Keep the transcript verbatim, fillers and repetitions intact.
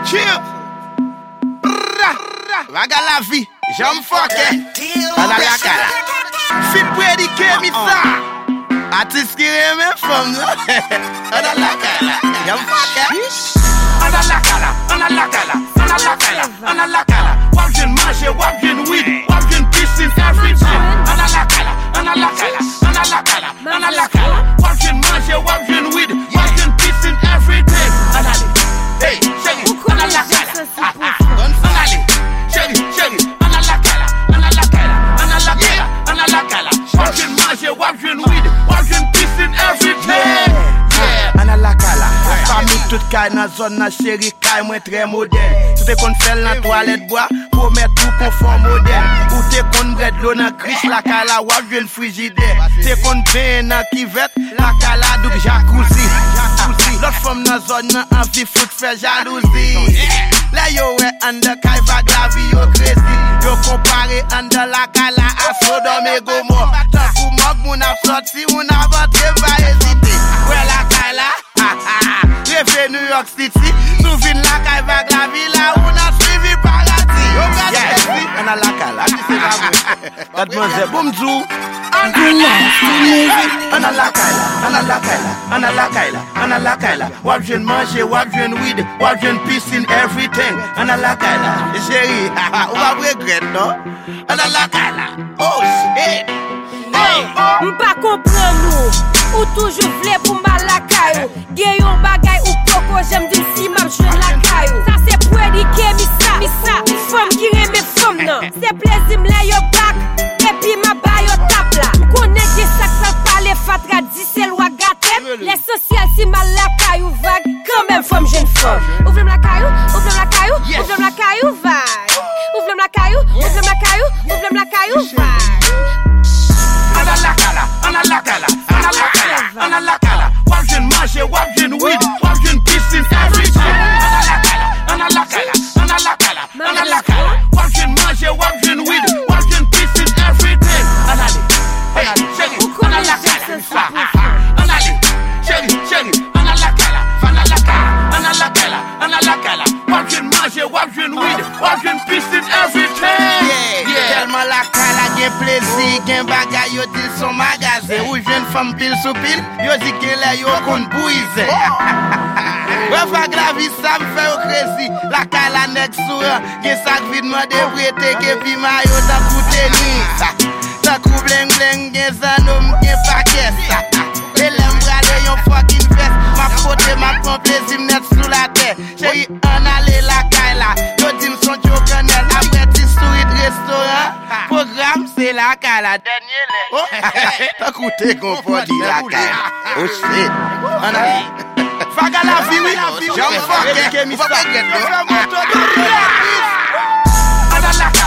Chill. Vaga la vie, j'aime fucker. On a la cala. Fit prédiquer mi ça. Artiste qui aime femme. On a la cala. J'aime fucker. On a la cala, on a la cala, on a la cala, on a la cala. Wap jen manger, wap jen weed, wap jen piscine everything. On a la cala, on a la cala, on a la cala, on a la cala. Wap jen manger, wap jen weed, wap jen piscine everything. On a la, hey, chérie, on a la cala. On a la, chérie, chérie, on a la cala, on a la cala, on a la cala, on a la cala. Wap jen manger, wap jen weed, wap jen piscine everything. On a la cala. Famille toute caille dans zone na chérie caille moins très moderne. Tout est qu'on fait dans toilette bois pour mettre tout conforme moderne. Ou t'es qu'on bread l'eau dans criche la cala ou le frigidaire. T'es qu'on pain dans kivette la cala donc jacuzzi. L'autre femme dans zone na envie foot fait jalousie. Là yo ouais under caille vague la vie yo crazy. Yo comparé under la cala à Sodome et Gomorrhe. Tant pour moi mon a sorti mon a voté pas hésiter. Ouais la cala. Réveille New York City, nous venons la caille vague la ville, on a suivi paradis. Yes, on a la cala. Mademoiselle Boumzou, on a la cala, on a la cala, on a la cala, on a la cala. Wap jen manger, wap jen weed, wap jen piscine, everything. On a la cala, chérie, on va regretter, non? On a la cala, oh shit. M'pa comprend nous, ou toujours vle pour ma la caillou. Gayon bagay ou poko, j'aime dire si m'a joué la caillou. Ça c'est prédiquer mi ça, mi ça. Femme qui aime femme non. C'est plaisir m'la yo back, et puis ma ba yo tap là. M'connais que ça ça parle fatra dit c'est loi gâté. L'essentiel si ma la caillou vague, quand même femme jeune femme. Ouvre la caillou, ouvre la caillou, ouvre la caillou vague. Ouvre la caillou, ouvre la caillou, ouvre la caillou vague. On a la cala, on a la cala, on a la cala, on a la cala. Wap jen manger, wap jen weed, wap jen piscine everything. On a la cala, on a la cala, on a la cala, on a la cala. Wap jen manger, wap jen weed, wap jen piscine everything. On a la, hey chérie, on a la cala. On a la, chérie, chérie, on a la cala, on a la cala, on a la cala, on a la cala. Wap jen manger, wap jen weed, wap jen piscine everything. Tellement la cala gen plaisir, gen bagay yo dil son magasin. Ou jeune femme pile sous pile, yo di gen la yo kon bouise. Ouais, vague la vie ça me fait au crazy. La cala nek sou gen sak vide man de vrete gen pi mayo ta koute ni. Ta kou bleng bleng gen zanom gen paquet. Et l'aime brale yon fucking vest. Ma fote ma prend plaisir net sous la terre. Chérie, on allait la cala. Yo di m'son jokanel après ti sourit restaurant. Programme c'est la cala dernier lait. Oh, t'as coûté qu'on peut dire la cala. Oh shit. On a vaga la vie oui. J'aime fucker. On va pas gagner. On a la